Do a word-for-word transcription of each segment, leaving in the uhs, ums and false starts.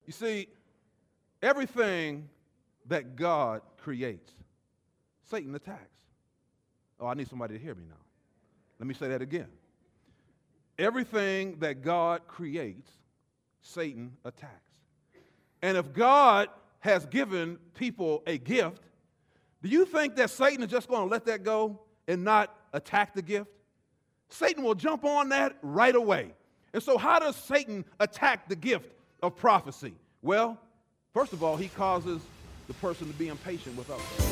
You see, everything that God creates, Satan attacks. Oh, I need somebody to hear me now. Let me say that again. Everything that God creates, Satan attacks. And if God has given people a gift, do you think that Satan is just going to let that go and not attack the gift? Satan will jump on that right away. And so how does Satan attack the gift of prophecy? Well, first of all, he causes the person to be impatient with others.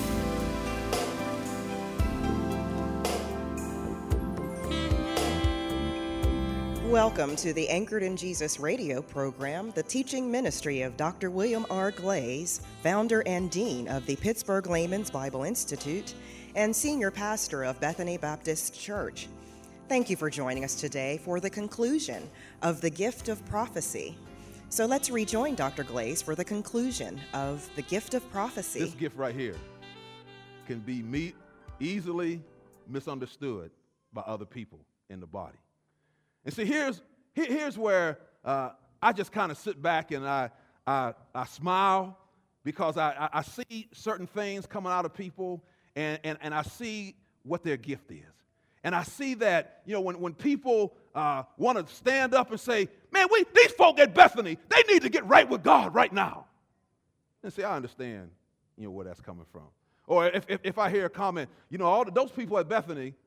Welcome to the Anchored in Jesus radio program, the teaching ministry of Doctor William R. Glaze, founder and dean of the Pittsburgh Layman's Bible Institute and senior pastor of Bethany Baptist Church. Thank you for joining us today for the conclusion of the gift of prophecy. So let's rejoin Doctor Glaze for the conclusion of the gift of prophecy. This gift right here can be me- easily misunderstood by other people in the body. And see, here's, here, here's where uh, I just kind of sit back and I, I, I smile because I, I, I see certain things coming out of people and, and, and I see what their gift is. And I see that, you know, when, when people uh, want to stand up and say, man, we these folk at Bethany, they need to get right with God right now. And see, I understand, you know, where that's coming from. Or if, if, if I hear a comment, you know, all the, those people at Bethany,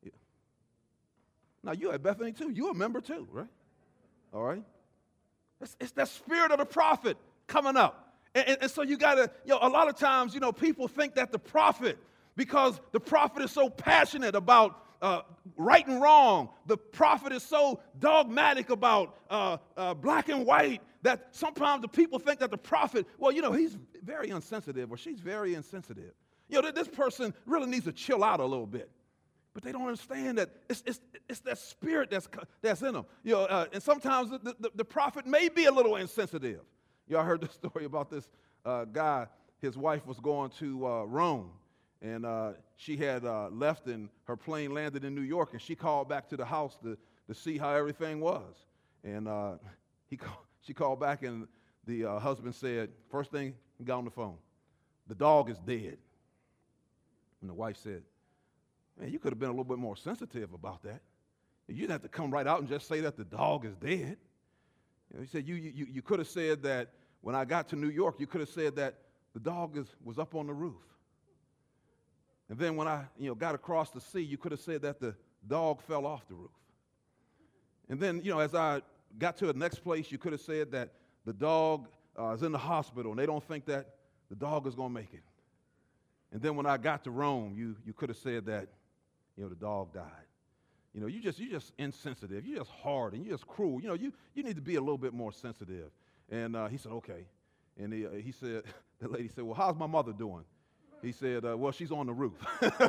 now, you at Bethany, too. You're a member, too, right? All right? It's, it's that spirit of the prophet coming up. And, and, and so you got to, you know, a lot of times, you know, people think that the prophet, because the prophet is so passionate about uh, right and wrong, the prophet is so dogmatic about uh, uh, black and white, that sometimes the people think that the prophet, well, you know, he's very insensitive or she's very insensitive. You know, this person really needs to chill out a little bit. But they don't understand that it's, it's, it's that spirit that's, that's in them. You know, uh, and sometimes the, the, the prophet may be a little insensitive. Y'all heard the story about this uh, guy. His wife was going to uh, Rome, and uh, she had uh, left, and her plane landed in New York, and she called back to the house to, to see how everything was. And uh, he call, she called back, and the uh, husband said, first thing, he got on the phone, the dog is dead. And the wife said, man, you could have been a little bit more sensitive about that. You didn't have to come right out and just say that the dog is dead. You know, he said, you, you, you could have said that when I got to New York, you could have said that the dog is, was up on the roof. And then when I you know, got across the sea, you could have said that the dog fell off the roof. And then, you know, as I got to the next place, you could have said that the dog uh, is in the hospital, and they don't think that the dog is going to make it. And then when I got to Rome, you, you could have said that, you know, the dog died. You know, you just you just insensitive. You're just hard and you're just cruel. You know, you, you need to be a little bit more sensitive. And uh, he said, okay. And he, uh, he said, the lady said, well, how's my mother doing? He said, uh, well, she's on the roof.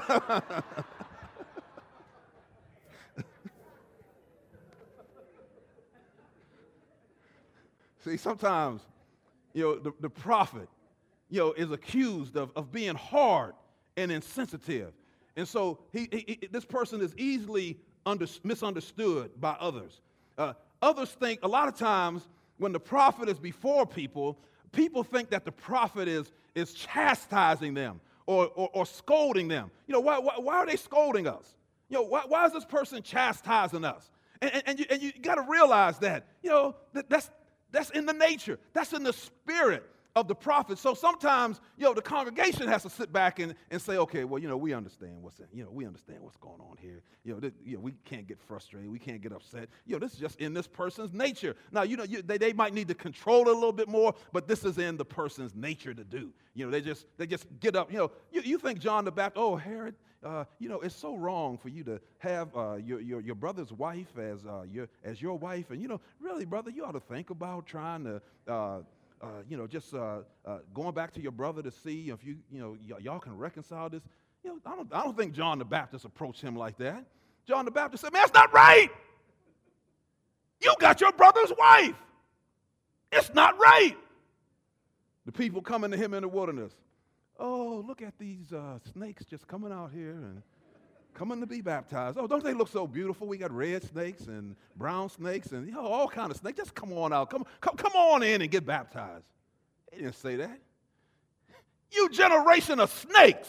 See, sometimes, you know, the, the prophet, you know, is accused of, of being hard and insensitive. And so he, he, he, this person is easily under, misunderstood by others. Uh, others think a lot of times when the prophet is before people, people think that the prophet is, is chastising them or, or, or scolding them. You know, why, why, why are they scolding us? You know, why, why is this person chastising us? And, and, and you, and you got to realize that, you know, that, that's, that's in the nature. That's in the spirit of the prophet. So sometimes, you know, the congregation has to sit back and, and say, okay, well, you know, we understand what's in, you know, we understand what's going on here. You know, this, you know, we can't get frustrated. We can't get upset. You know, this is just in this person's nature. Now, you know, you, they, they might need to control it a little bit more, but this is in the person's nature to do. You know, they just they just get up. You know, you, you think John the Baptist, oh, Herod, uh, you know, it's so wrong for you to have uh, your, your your brother's wife as uh, your as your wife, and you know, really, brother, you ought to think about trying to. Uh, Uh, you know, just uh, uh, going back to your brother to see if you, you know, y- y'all can reconcile this. You know, I don't, I don't think John the Baptist approached him like that. John the Baptist said, man, that's not right. You got your brother's wife. It's not right. The people coming to him in the wilderness. Oh, look at these uh, snakes just coming out here. And coming to be baptized. Oh, don't they look so beautiful? We got red snakes and brown snakes and, you know, all kind of snakes. Just come on out. Come, come, come on in and get baptized. He didn't say that. You generation of snakes.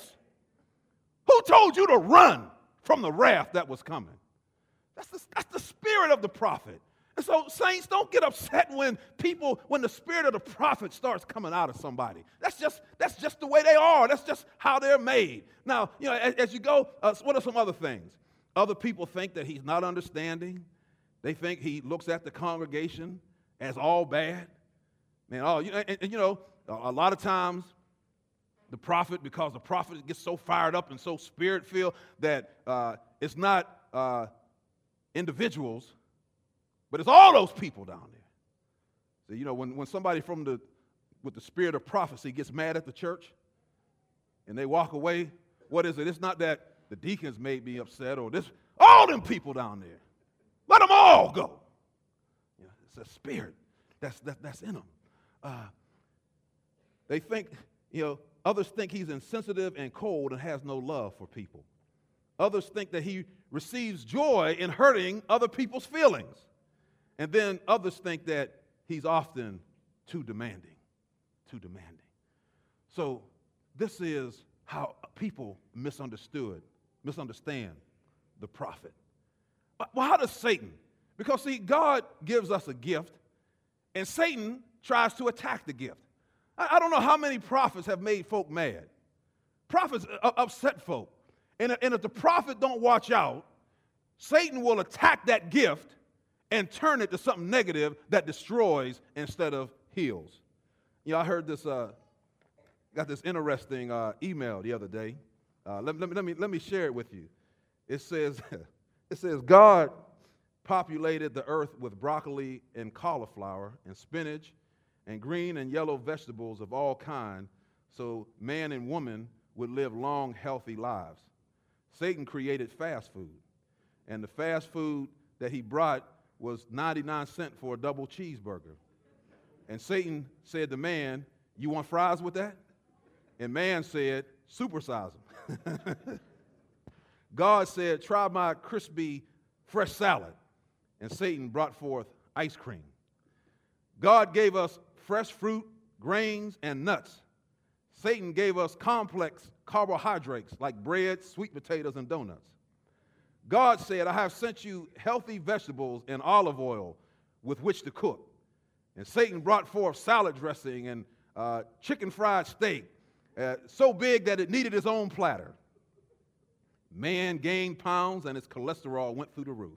Who told you to run from the wrath that was coming? That's the, that's the spirit of the prophet. And so, saints, don't get upset when people, when the spirit of the prophet starts coming out of somebody. That's just, that's just the way they are. That's just how they're made. Now, you know, as, as you go, uh, what are some other things? Other people think that he's not understanding. They think he looks at the congregation as all bad. Man, oh, you know, and, and you know, a, a lot of times, the prophet, because the prophet gets so fired up and so spirit-filled that uh, it's not uh, individuals, but it's all those people down there. So, you know, when, when somebody from the, with the spirit of prophecy gets mad at the church and they walk away, what is it? It's not that the deacons made me upset or this, all them people down there. Let them all go. You know, it's a spirit that's, that, that's in them. Uh, they think, you know, others think he's insensitive and cold and has no love for people. Others think that he receives joy in hurting other people's feelings. And then others think that he's often too demanding, too demanding. So this is how people misunderstood, misunderstand the prophet. Well, how does Satan? Because, see, God gives us a gift, and Satan tries to attack the gift. I don't know how many prophets have made folk mad. Prophets upset folk. And if the prophet don't watch out, Satan will attack that gift and turn it to something negative that destroys instead of heals. You know, I heard this, uh, got this interesting uh, email the other day. Uh, let, let, me, let, me, let me share it with you. It says, it says, God populated the earth with broccoli and cauliflower and spinach and green and yellow vegetables of all kinds, so man and woman would live long, healthy lives. Satan created fast food, and the fast food that he brought was ninety-nine cents for a double cheeseburger. And Satan said to man, you want fries with that? And man said, supersize them. God said, try my crispy, fresh salad. And Satan brought forth ice cream. God gave us fresh fruit, grains, and nuts. Satan gave us complex carbohydrates like bread, sweet potatoes, and donuts. God said, I have sent you healthy vegetables and olive oil with which to cook. And Satan brought forth salad dressing and uh, chicken fried steak, uh, so big that it needed its own platter. Man gained pounds and his cholesterol went through the roof.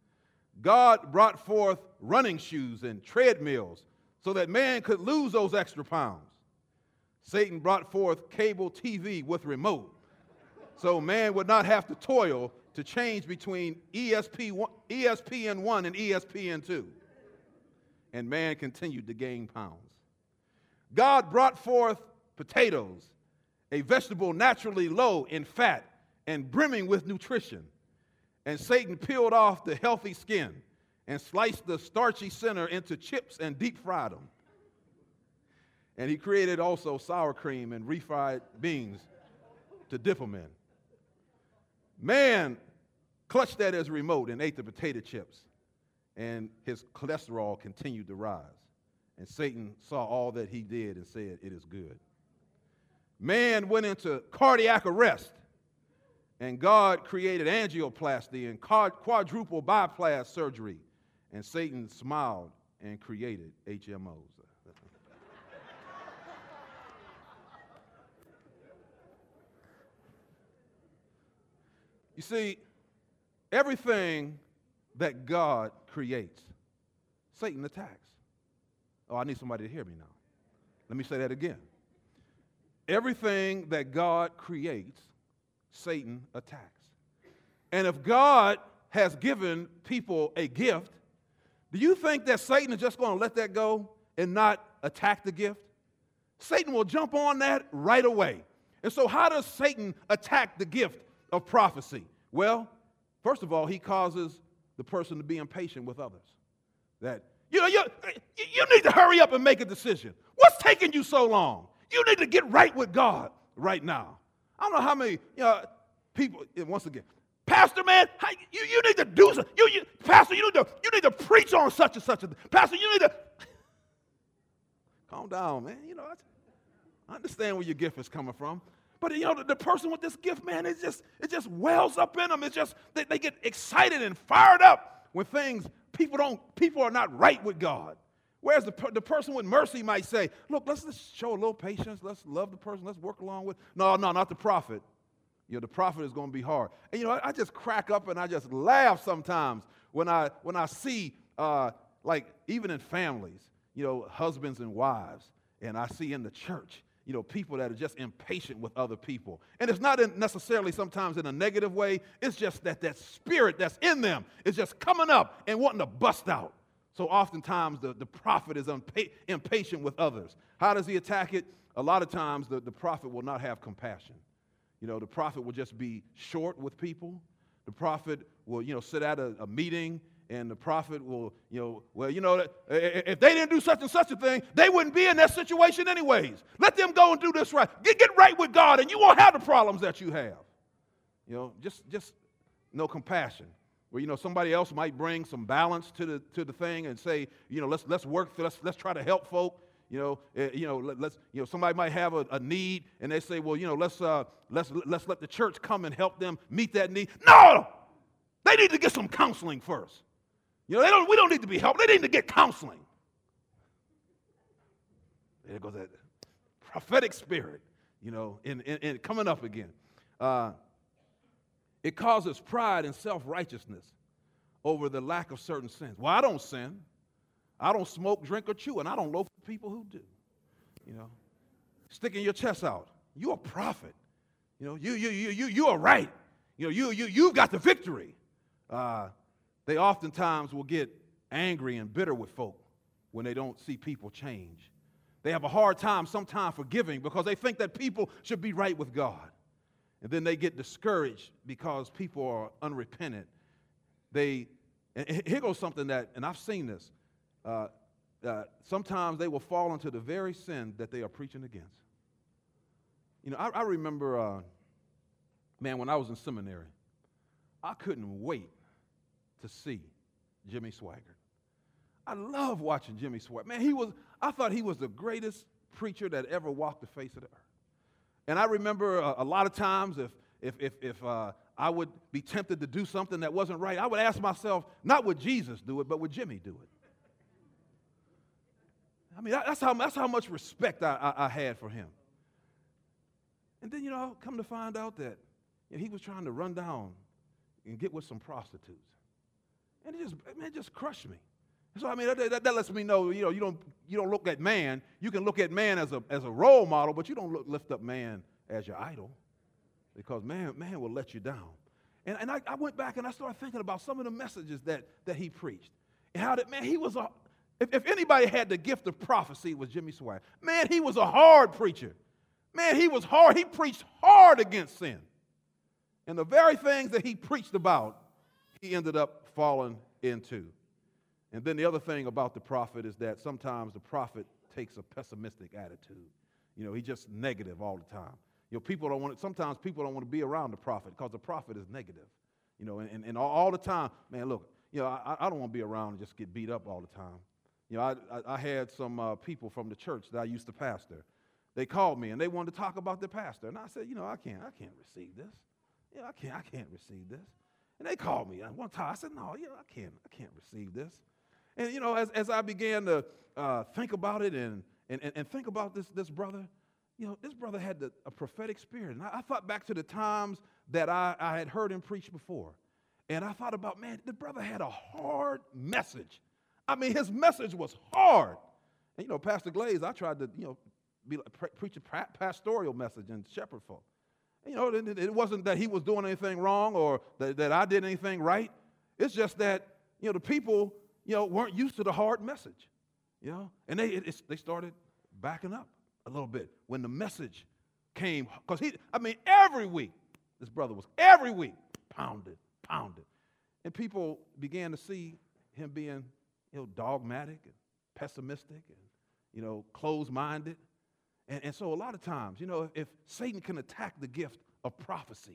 God brought forth running shoes and treadmills so that man could lose those extra pounds. Satan brought forth cable T V with remote so man would not have to toil to change between E S P N one and E S P N two. And man continued to gain pounds. God brought forth potatoes, a vegetable naturally low in fat and brimming with nutrition. And Satan peeled off the healthy skin and sliced the starchy center into chips and deep fried them. And he created also sour cream and refried beans to dip them in. Man clutched at his remote and ate the potato chips, and his cholesterol continued to rise. And Satan saw all that he did and said, it is good. Man went into cardiac arrest, and God created angioplasty and quadruple bypass surgery, and Satan smiled and created H M Os. You see, everything that God creates, Satan attacks. Oh, I need somebody to hear me now. Let me say that again. Everything that God creates, Satan attacks. And if God has given people a gift, do you think that Satan is just going to let that go and not attack the gift? Satan will jump on that right away. And so how does Satan attack the gift of prophecy? Well, first of all, he causes the person to be impatient with others. That, you know, you, you need to hurry up and make a decision. What's taking you so long? You need to get right with God right now. I don't know how many, you know, people, once again, Pastor, man, how, you, you need to do something. You, you, Pastor, you need to you need to preach on such and such a thing. Pastor, you need to calm down, man. You know, I, I understand where your gift is coming from. But, you know, the, the person with this gift, man, it just, it just wells up in them. It's just, they, they get excited and fired up when things, people don't, people are not right with God. Whereas the, the person with mercy might say, look, let's just show a little patience. Let's love the person. Let's work along with. No, no, not the prophet. You know, the prophet is going to be hard. And, you know, I, I just crack up and I just laugh sometimes when I, when I see, uh, like, even in families, you know, husbands and wives, and I see in the church, you know, people that are just impatient with other people. And it's not in necessarily sometimes in a negative way. It's just that that spirit that's in them is just coming up and wanting to bust out. So oftentimes the, the prophet is unpa- impatient with others. How does he attack it? A lot of times the, the prophet will not have compassion. You know, the prophet will just be short with people. The prophet will, you know, sit at a, a meeting, and the prophet will, you know, well, you know, if they didn't do such and such a thing, they wouldn't be in that situation anyways. Let them go and do this right. Get, get right with God, and you won't have the problems that you have. You know, just, just no compassion. Where, you know, somebody else might bring some balance to the to the thing and say, you know, let's let's work, let's let's try to help folk. You know, uh, you know, let, let's, you know, somebody might have a, a need, and they say, well, you know, let's uh, let's let's let the church come and help them meet that need. No, they need to get some counseling first. You know, they don't. We don't need to be helped. They need to get counseling. There goes that prophetic spirit, you know, in, in, in coming up again. Uh, it causes pride and self-righteousness over the lack of certain sins. Well, I don't sin. I don't smoke, drink, or chew, and I don't loaf with people who do. You know, sticking your chest out. You're a prophet. You know, you you you you you are right. You know, you you you've got the victory. Uh, They oftentimes will get angry and bitter with folk when they don't see people change. They have a hard time sometimes forgiving because they think that people should be right with God. And then they get discouraged because people are unrepentant. They, and here goes something that, and I've seen this, uh, uh, sometimes they will fall into the very sin that they are preaching against. You know, I, I remember, uh, man, when I was in seminary, I couldn't wait to see Jimmy Swaggart. I love watching Jimmy Swaggart. Man, he was, I thought he was the greatest preacher that ever walked the face of the earth. And I remember a, a lot of times if, if, if, if uh, I would be tempted to do something that wasn't right, I would ask myself, not would Jesus do it, but would Jimmy do it? I mean, that's how, that's how much respect I, I, I had for him. And then, you know, come to find out that you know, he was trying to run down and get with some prostitutes. And it just, man, it just crushed me. So, I mean, that, that, that lets me know, you know, you don't, you don't look at man. You can look at man as a, as a role model, but you don't look, lift up man as your idol because man, man will let you down. And, and I, I went back and I started thinking about some of the messages that, that he preached and how that, man, he was a, if, if anybody had the gift of prophecy, it was Jimmy Swaggart. Man, he was a hard preacher. Man, he was hard. He preached hard against sin. And the very things that he preached about, he ended up fallen into. And then the other thing about the prophet is that sometimes the prophet takes a pessimistic attitude. You know, he's just negative all the time. You know, people don't want to, sometimes people don't want to be around the prophet because the prophet is negative. You know, and, and all, all the time, man, look, you know, I, I don't want to be around and just get beat up all the time. You know, I, I, I had some uh, people from the church that I used to pastor. They called me and they wanted to talk about their pastor. And I said, you know, I can't, I can't receive this. Yeah, I can't, I can't receive this. And they called me one time. I said, no, you know, I can't, I can't receive this. And, you know, as, as I began to uh, think about it and, and, and think about this, this brother, you know, this brother had the, a prophetic spirit. And I, I thought back to the times that I, I had heard him preach before. And I thought about, man, the brother had a hard message. I mean, his message was hard. And, you know, Pastor Glaze, I tried to, you know, be like, pre- preach a pastoral message and shepherd folk. You know, it, it wasn't that he was doing anything wrong or that, that I did anything right. It's just that, you know, the people, you know, weren't used to the hard message, you know. And they it, they started backing up a little bit when the message came. Because he, I mean, every week, this brother was every week pounded, pounded. And people began to see him being, you know, dogmatic and pessimistic and, you know, closed-minded. And, and so a lot of times, you know, if, if Satan can attack the gift of prophecy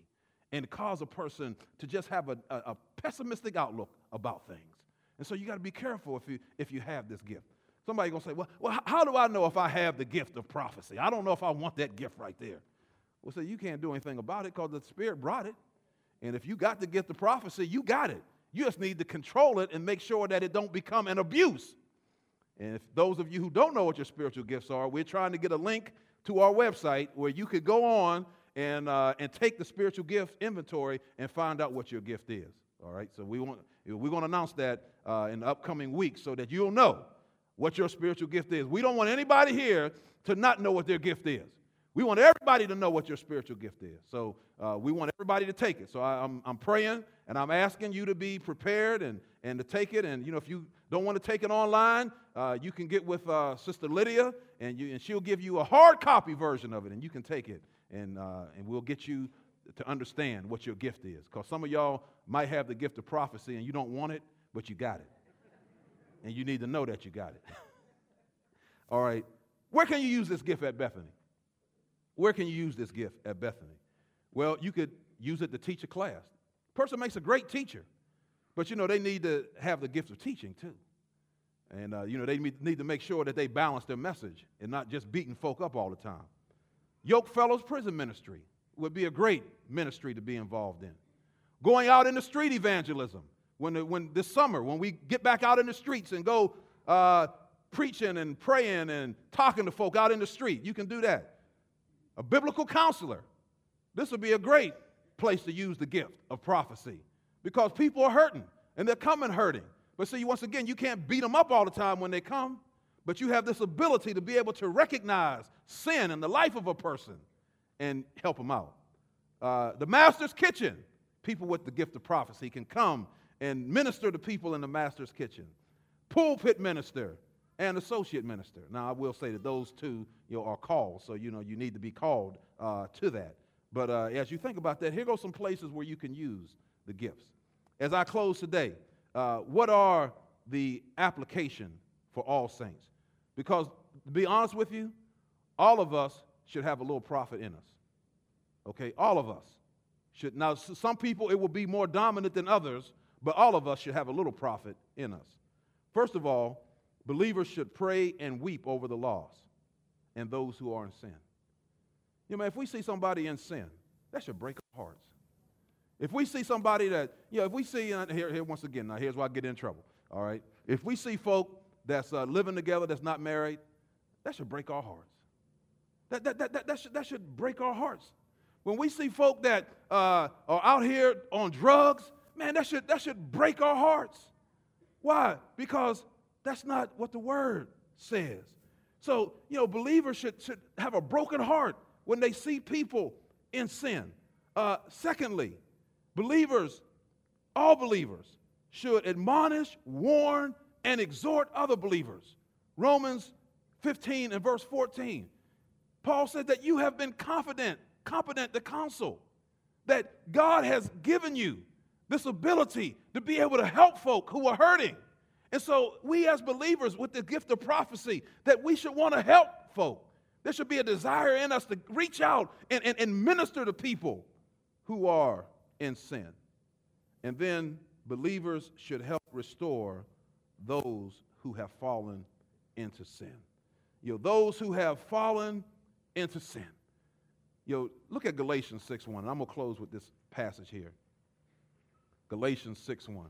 and cause a person to just have a, a, a pessimistic outlook about things. And so you got to be careful if you, if you have this gift. Somebody's going to say, well, well, how do I know if I have the gift of prophecy? I don't know if I want that gift right there. Well, so you can't do anything about it because the Spirit brought it. And if you got the gift of prophecy, you got it. You just need to control it and make sure that it don't become an abuse. And if those of you who don't know what your spiritual gifts are, we're trying to get a link to our website where you could go on and, uh, and take the spiritual gift inventory and find out what your gift is. All right, so we want, we're going to announce that uh, in the upcoming weeks so that you'll know what your spiritual gift is. We don't want anybody here to not know what their gift is. We want everybody to know what your spiritual gift is. So uh, we want everybody to take it. So I, I'm, I'm praying and I'm asking you to be prepared and, and to take it. And, you know, if you don't want to take it online, uh, you can get with uh, Sister Lydia, and, you, and she'll give you a hard copy version of it, and you can take it. And, uh, and we'll get you to understand what your gift is. Because some of y'all might have the gift of prophecy and you don't want it, but you got it. And you need to know that you got it. All right. Where can you use this gift at Bethany? Where can you use this gift at Bethany? Well, you could use it to teach a class. A person makes a great teacher, but, you know, they need to have the gift of teaching, too. And, uh, you know, they need to make sure that they balance their message and not just beating folk up all the time. Yoke Fellows Prison Ministry would be a great ministry to be involved in. Going out in the street evangelism. When, the, when this summer, when we get back out in the streets and go uh, preaching and praying and talking to folk out in the street, you can do that. A biblical counselor. This would be a great place to use the gift of prophecy because people are hurting and they're coming hurting. But see, once again, you can't beat them up all the time when they come, but you have this ability to be able to recognize sin in the life of a person and help them out. Uh, the Master's Kitchen. People with the gift of prophecy can come and minister to people in the Master's Kitchen. Pulpit minister and associate minister. Now, I will say that those two, you know, are called, so, you know, you need to be called uh, to that. But uh, as you think about that, here go some places where you can use the gifts. As I close today, uh, what are the application for all saints? Because, to be honest with you, all of us should have a little prophet in us. Okay, all of us should. Now, some people, it will be more dominant than others, but all of us should have a little prophet in us. First of all, believers should pray and weep over the lost and those who are in sin. You know, if we see somebody in sin, that should break our hearts. If we see somebody that, you know, if we see, uh, here, here once again, now here's where I get in trouble, all right? If we see folk that's uh, living together that's not married, that should break our hearts. That, that, that, that, that, should, that should break our hearts. When we see folk that uh, are out here on drugs, man, that should, that should break our hearts. Why? Because that's not what the Word says. So, you know, believers should, should have a broken heart when they see people in sin. Uh, secondly, believers, all believers, should admonish, warn, and exhort other believers. Romans fifteen and verse fourteen. Paul said that you have been confident, competent to counsel, that God has given you this ability to be able to help folk who are hurting. And so we as believers with the gift of prophecy, that we should want to help folk. There should be a desire in us to reach out and, and, and minister to people who are in sin. And then believers should help restore those who have fallen into sin. You know, those who have fallen into sin. You know, look at Galatians six one. And I'm going to close with this passage here. Galatians six one.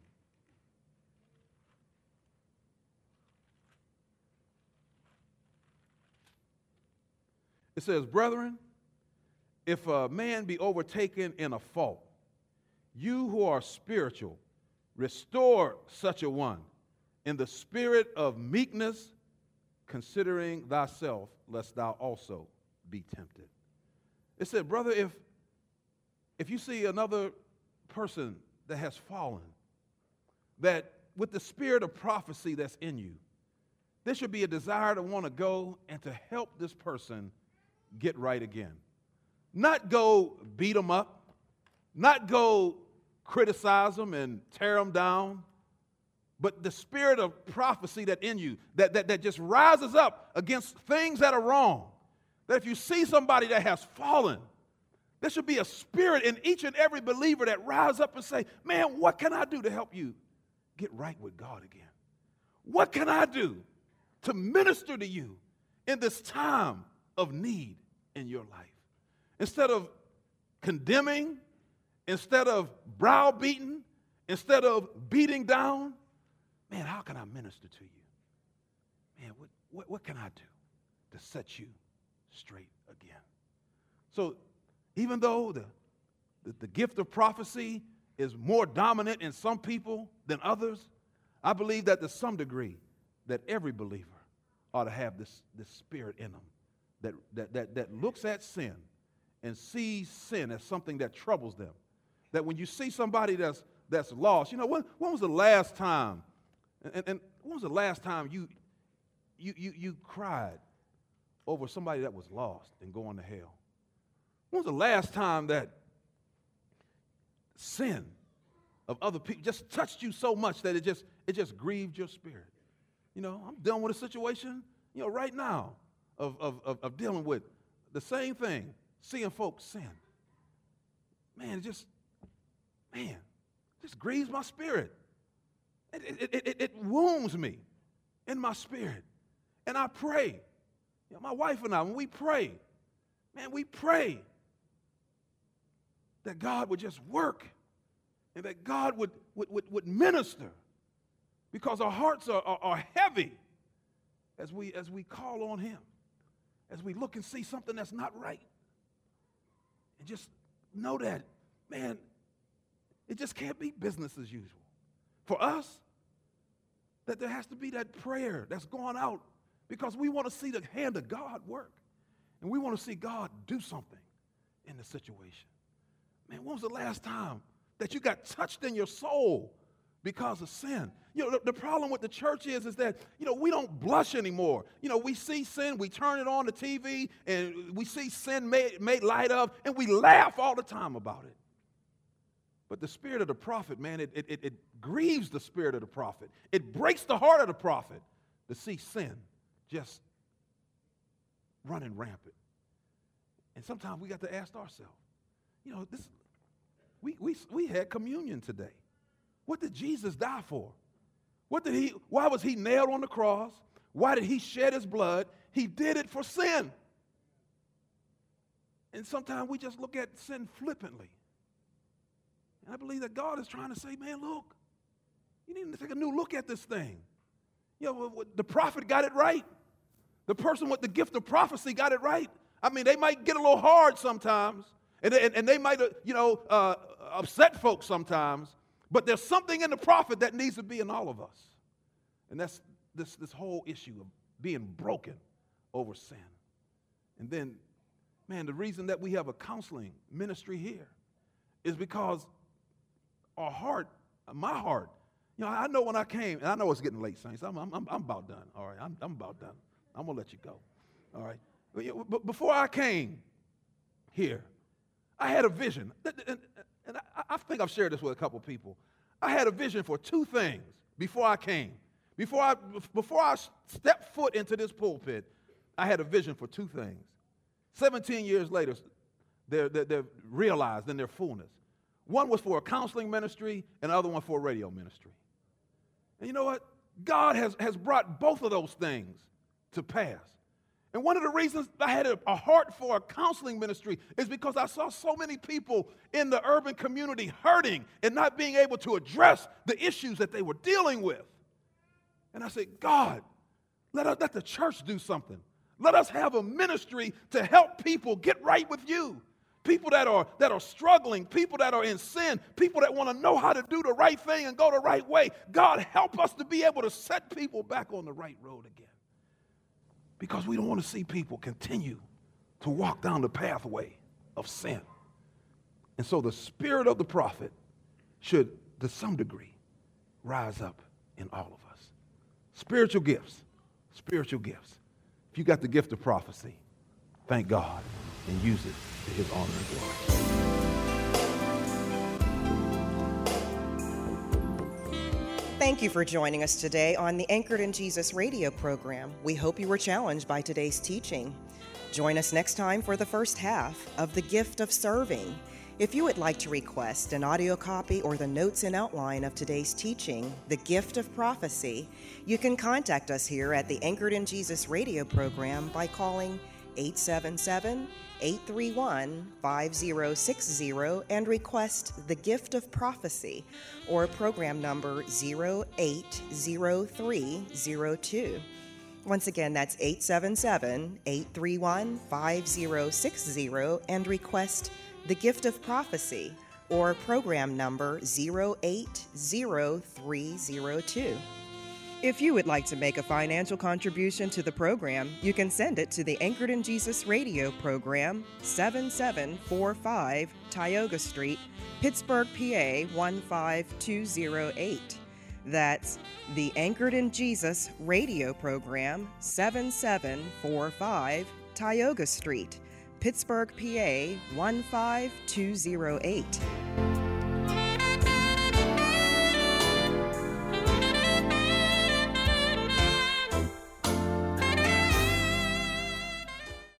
It says, brethren, if a man be overtaken in a fault, you who are spiritual, restore such a one in the spirit of meekness, considering thyself, lest thou also be tempted. It said, brother, if, if you see another person that has fallen, that with the spirit of prophecy that's in you, there should be a desire to want to go and to help this person get right again. Not go beat them up, not go criticize them and tear them down, but the spirit of prophecy that in you, that, that, that just rises up against things that are wrong. That if you see somebody that has fallen, There should be a spirit in each and every believer that rise up and say, man, what can I do to help you get right with God again? What can I do to minister to you in this time of need in your life? Instead of condemning, instead of browbeating, instead of beating down, man, how can I minister to you? Man, what, what, what can I do to set you straight again? So even though the, the, the gift of prophecy is more dominant in some people than others, I believe that to some degree that every believer ought to have this, this spirit in them that, that, that, that looks at sin and sees sin as something that troubles them. That when you see somebody that's, that's lost, you know, when, when was the last time, and, and when was the last time you, you, you, you cried over somebody that was lost and going to hell? When was the last time that sin of other people just touched you so much that it just it just grieved your spirit? You know, I'm dealing with a situation, you know, right now of, of, of, of dealing with the same thing, seeing folks sin. Man, it just, man, it just grieves my spirit. It, it, it, it wounds me in my spirit. And I pray. You know, my wife and I, when we pray, man, we pray that God would just work and that God would, would, would, would minister, because our hearts are, are, are heavy as we, as we call on him, as we look and see something that's not right. And just know that, man, it just can't be business as usual. For us, that there has to be that prayer that's going out, because we want to see the hand of God work. And we want to see God do something in the situation. Man, when was the last time that you got touched in your soul because of sin? You know, the, the problem with the church is, is that, you know, we don't blush anymore. You know, we see sin, we turn it on the T V, and we see sin made, made light of, and we laugh all the time about it. But the spirit of the prophet, man, it, it, it grieves the spirit of the prophet. It breaks the heart of the prophet to see sin just running rampant. And sometimes we got to ask ourselves, you know, this, we, we, we had communion today. What did Jesus die for? What did he, why was he nailed on the cross? Why did he shed his blood? He did it for sin. And sometimes we just look at sin flippantly. And I believe that God is trying to say, man, look, you need to take a new look at this thing. You know, the prophet got it right. The person with the gift of prophecy got it right. I mean, they might get a little hard sometimes, and, and, and they might, uh, you know, uh, upset folks sometimes, but there's something in the prophet that needs to be in all of us. And that's this, this whole issue of being broken over sin. And then, man, the reason that we have a counseling ministry here is because our heart, my heart, you know, I know when I came, and I know it's getting late, saints. I'm, I'm, I'm about done. All right, I'm, I'm about done. I'm going to let you go. All right. But before I came here, I had a vision. And I think I've shared this with a couple people. I had a vision for two things before I came. Before I, before I stepped foot into this pulpit, I had a vision for two things. seventeen years later, they're, they're, they're realized in their fullness. One was for a counseling ministry, and the other one for a radio ministry. And you know what? God has, has brought both of those things to pass. And one of the reasons I had a, a heart for a counseling ministry is because I saw so many people in the urban community hurting and not being able to address the issues that they were dealing with. And I said, God, let, us, let the church do something. Let us have a ministry to help people get right with you. People that are, that are struggling, people that are in sin, people that want to know how to do the right thing and go the right way. God, help us to be able to set people back on the right road again. Because we don't want to see people continue to walk down the pathway of sin. And so the spirit of the prophet should, to some degree, rise up in all of us. Spiritual gifts, spiritual gifts. If you got the gift of prophecy, thank God and use it to his honor and glory. Thank you for joining us today on the Anchored in Jesus radio program. We hope you were challenged by today's teaching. Join us next time for the first half of The Gift of Serving. If you would like to request an audio copy or the notes and outline of today's teaching, The Gift of Prophecy, you can contact us here at the Anchored in Jesus radio program by calling eight seven seven, eight three one, five zero six zero and request The Gift of Prophecy or program number zero eight zero three zero two. Once again, that's eight seven seven, eight three one, five zero six zero and request The Gift of Prophecy or program number zero eight zero three zero two. If you would like to make a financial contribution to the program, you can send it to the Anchored in Jesus radio program, seven seven four five Tioga Street, Pittsburgh, P A one five two zero eight. That's the Anchored in Jesus radio program, seven seven four five Tioga Street, Pittsburgh, P A one five two zero eight.